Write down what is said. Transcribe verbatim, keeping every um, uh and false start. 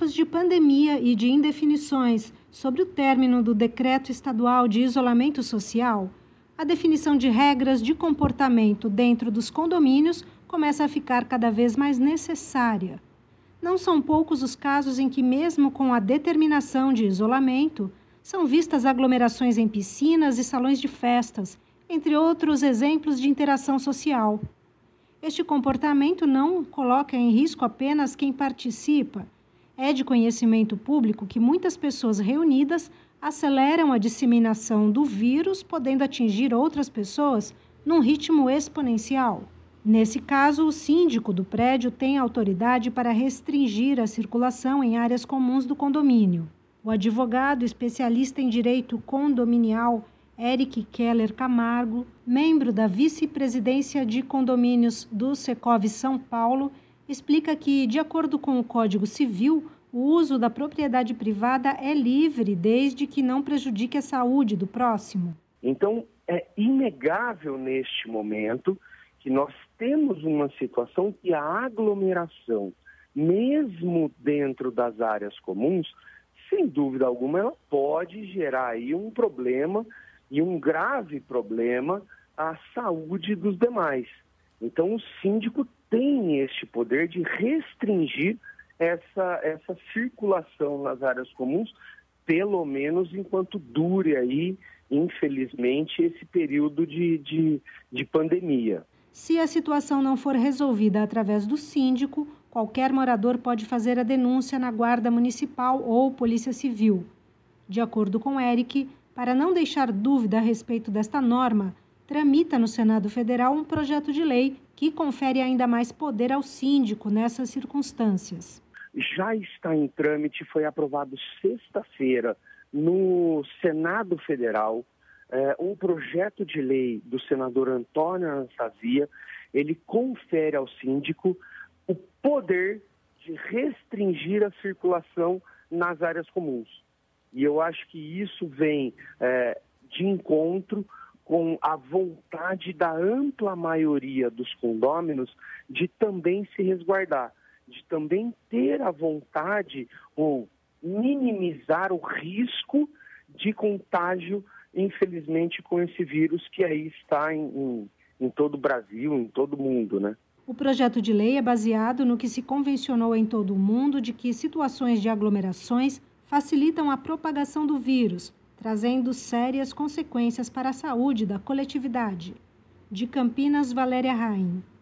tempos de pandemia e de indefinições sobre o término do decreto estadual de isolamento social, a definição de regras de comportamento dentro dos condomínios começa a ficar cada vez mais necessária. Não são poucos os casos em que, mesmo com a determinação de isolamento, são vistas aglomerações em piscinas e salões de festas, entre outros exemplos de interação social. Este comportamento não coloca em risco apenas quem participa. É de conhecimento público que muitas pessoas reunidas aceleram a disseminação do vírus, podendo atingir outras pessoas num ritmo exponencial. Nesse caso, o síndico do prédio tem autoridade para restringir a circulação em áreas comuns do condomínio. O advogado especialista em direito condominial, Eric Keller Camargo, membro da vice-presidência de condomínios do Secov São Paulo, explica que, de acordo com o Código Civil, o uso da propriedade privada é livre desde que não prejudique a saúde do próximo. Então, é inegável neste momento que nós temos uma situação que a aglomeração, mesmo dentro das áreas comuns, sem dúvida alguma, ela pode gerar aí um problema e um grave problema à saúde dos demais. Então, o síndico tem este poder de restringir essa, essa circulação nas áreas comuns, pelo menos enquanto dure aí, infelizmente, esse período de, de, de pandemia. Se a situação não for resolvida através do síndico, qualquer morador pode fazer a denúncia na Guarda Municipal ou Polícia Civil. De acordo com Eric, para não deixar dúvida a respeito desta norma, tramita no Senado Federal um projeto de lei que confere ainda mais poder ao síndico nessas circunstâncias. Já está em trâmite, foi aprovado sexta-feira no Senado Federal é, um projeto de lei do senador Antônio Anastasia. Ele confere ao síndico o poder de restringir a circulação nas áreas comuns. E eu acho que isso vem é, de encontro com a vontade da ampla maioria dos condôminos de também se resguardar, de também ter a vontade ou minimizar o risco de contágio, infelizmente, com esse vírus que aí está em, em, em todo o Brasil, em todo o mundo, né? O projeto de lei é baseado no que se convencionou em todo o mundo de que situações de aglomerações facilitam a propagação do vírus, trazendo sérias consequências para a saúde da coletividade. De Campinas, Valéria Raim.